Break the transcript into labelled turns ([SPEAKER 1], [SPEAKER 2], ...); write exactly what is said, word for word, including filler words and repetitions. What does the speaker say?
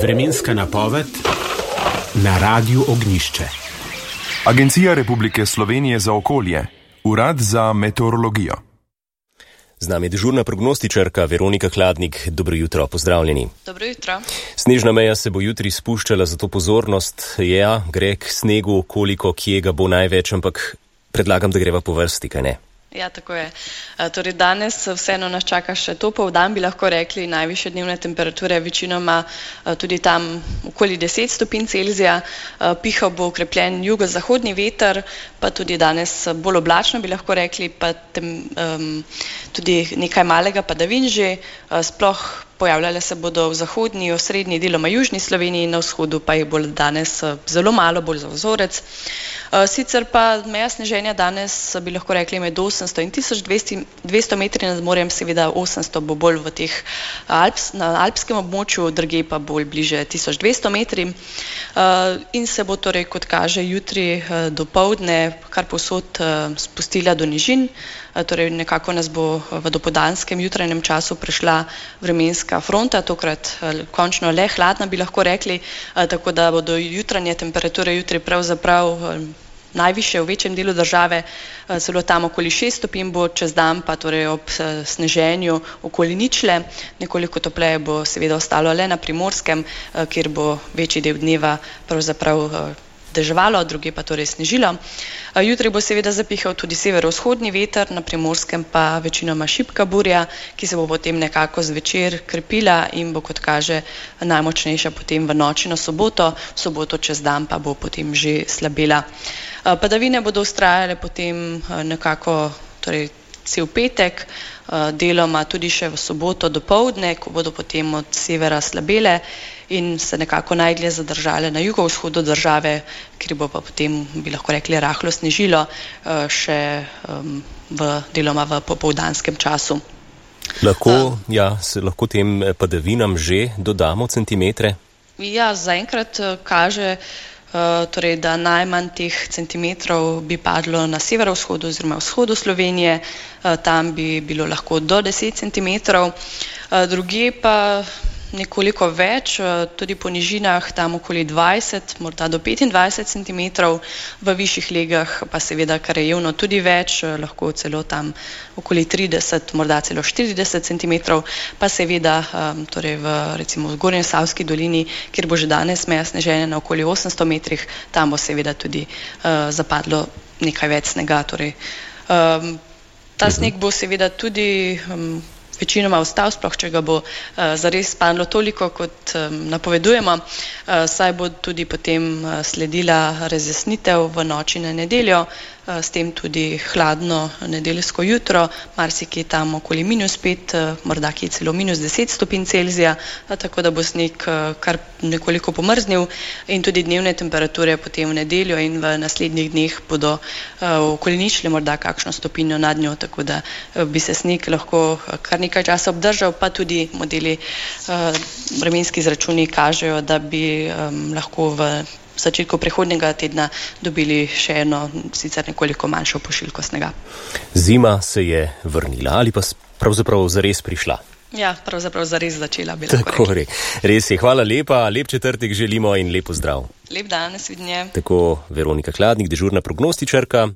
[SPEAKER 1] Vremenska napoved na Radiu Ognjišče.
[SPEAKER 2] Agencija Republike Slovenije za okolje, Urad za meteorologijo.
[SPEAKER 3] Z nami je dežurna prognostičarka Veronika Kladnik. Dobro jutro, pozdravljeni.
[SPEAKER 4] Dobro jutro.
[SPEAKER 3] Snežna meja se bo jutri spuščala, zato pozornost. Ja, gre k snegu, koliko, kje ga bo največ, ampak predlagam, da greva po vrsti, kaj ne?
[SPEAKER 4] Ja, tako je. Torej danes vseeno nas čaka še topel dan, bi lahko rekli, najvišje dnevne temperature, večinoma tudi tam okoli deset stopinj Celzija. Pihal bo okrepljen jugozahodni veter, pa tudi danes bolj oblačno, bi lahko rekli, pa tem, um, tudi nekaj malega padavin že, sploh pojavljale se bodo v zahodni, osrednji, deloma južni Sloveniji, na vzhodu pa jih bo danes zelo malo, bolj za vzorec. Sicer pa meja sneženja danes bi lahko rekli med osemsto in tisoč dvesto metri nad morjem, seveda osemsto bo bolj v teh Alps, na alpskem območju, drugje pa bolj bliže tisoč dvesto metri. In se bo torej, kot kaže, jutri dopoldne kar povsod spustila do nižin. Torej nekako nas bo v dopoldanskem jutranjem času prešla vremenska fronta, tokrat končno le hladna, bi lahko rekli, tako da bodo jutranje temperature jutri pravzaprav najviše v večjem delu države, celo tam okoli šest stopinj bo, čez dan pa torej ob sneženju okoli ničle. Nekoliko topleje bo seveda ostalo le na Primorskem, kjer bo večji del dneva pravzaprav deževalo, druge pa torej snežilo. Jutri bo seveda zapihal tudi severovzhodni veter, na Primorskem pa večinoma šibka burja, ki se bo potem nekako zvečer krepila in bo, kot kaže, najmočnejša potem v noči na soboto, v soboto čez dan pa bo potem že slabela. Padavine bodo vztrajale potem nekako torej cel petek, deloma tudi še v soboto dopoldne, ko bodo potem od severa slabele in se nekako najdlje zadržale na jugovzhodu države, kjer bo pa potem, bi lahko rekli, rahlo snežilo še v, deloma v popoldanskem času.
[SPEAKER 3] Lahko, ja, se lahko tem padavinam že dodamo centimetre?
[SPEAKER 4] Ja, zaenkrat kaže, torej, da najmanj teh centimetrov bi padlo na severovzhodu oziroma vzhodu Slovenije, tam bi bilo lahko do deset centimetrov, drugje pa nekoliko več, tudi po nižinah tam okoli dvajset, morda do petindvajset centimetrov, v višjih legah pa seveda krajevno tudi več, lahko celo tam okoli trideset, morda celo štirideset centimetrov, pa seveda torej v recimo v Zgornjesavski dolini, kjer bo že danes meja sneženja na okoli osemsto metrih, tam bo seveda tudi uh, zapadlo nekaj več snega. Torej, um, ta sneg bo seveda tudi um, večinoma ostal, sploh če ga bo uh, zares padlo toliko, kot um, napovedujemo, uh, saj bo tudi potem uh, sledila razjasnitev v noči na nedeljo, uh, s tem tudi hladno nedeljsko jutro, marsikje tam okoli minus pet, uh, morda kje celo minus deset stopinj Celzija, uh, tako da bo sneg uh, kar nekoliko pomrznil in tudi dnevne temperature potem v nedeljo in v naslednjih dneh bodo uh, okoli ničle, morda kakšno stopinjo nad njo, tako da uh, bi se sneg lahko uh, kar nekaj časa obdržal, pa tudi modeli uh, vremenski izračuni kažejo, da bi um, lahko v začetku prihodnjega tedna dobili še eno, sicer nekoliko manjšo pošiljko snega.
[SPEAKER 3] Zima se je vrnila ali pa pravzaprav zares prišla?
[SPEAKER 4] Ja, pravzaprav zares začela bi lahko
[SPEAKER 3] Tako rekli. Res je, hvala lepa, lep četrtek želimo in lepo zdrav.
[SPEAKER 4] Lep dan, nasvidenje.
[SPEAKER 3] Tako Veronika Kladnik, dežurna prognostičarka.